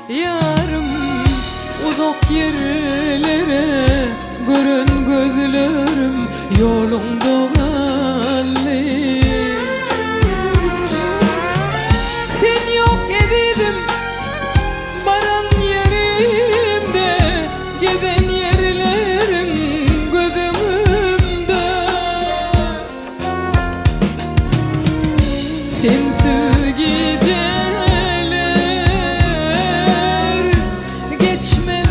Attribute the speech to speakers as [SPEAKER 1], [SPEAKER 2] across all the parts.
[SPEAKER 1] yarım uzak yerlere görün gözlerim yolunda halli. Sen yok ededim baran yerimde, giden yerlerin gözümümde. Sensiz geceler geçmez,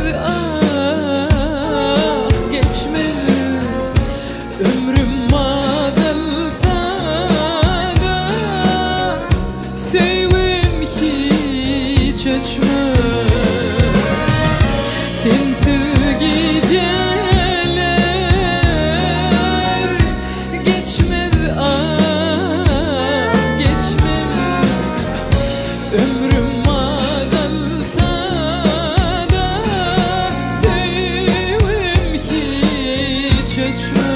[SPEAKER 1] ah geçmez. Ömrüm madalda da sevgim hiç açmaz. Sensiz geceler geçmez, ah geçmez. Ömrüm madalsa da sevgim hiç açmaz.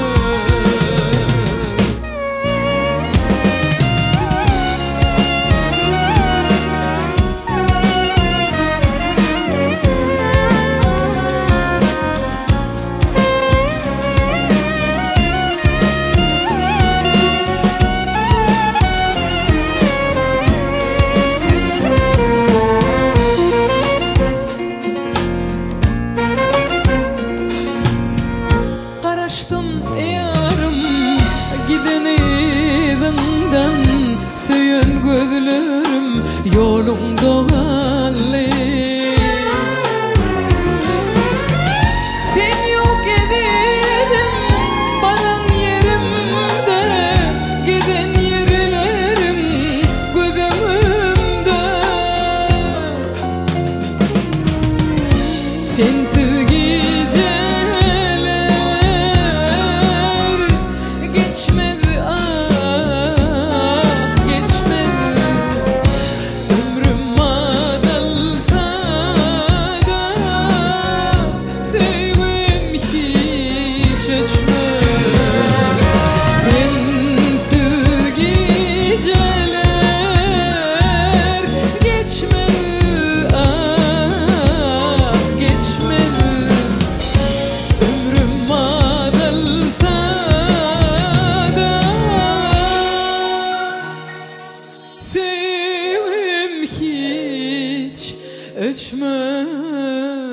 [SPEAKER 1] Karıştım yarım giden evinden, söyün gözlerim yolunda halli. Sen yok edelim baran yerimde, giden yerlerin gözümümde. Sensiz geceler geçmez, ah geçmez. Ömrüm madalsa da sevgim hiç açmaz. Sensiz geceler geçmez, ah geçmez. Ömrüm madalsa da sevgim hiç açmaz.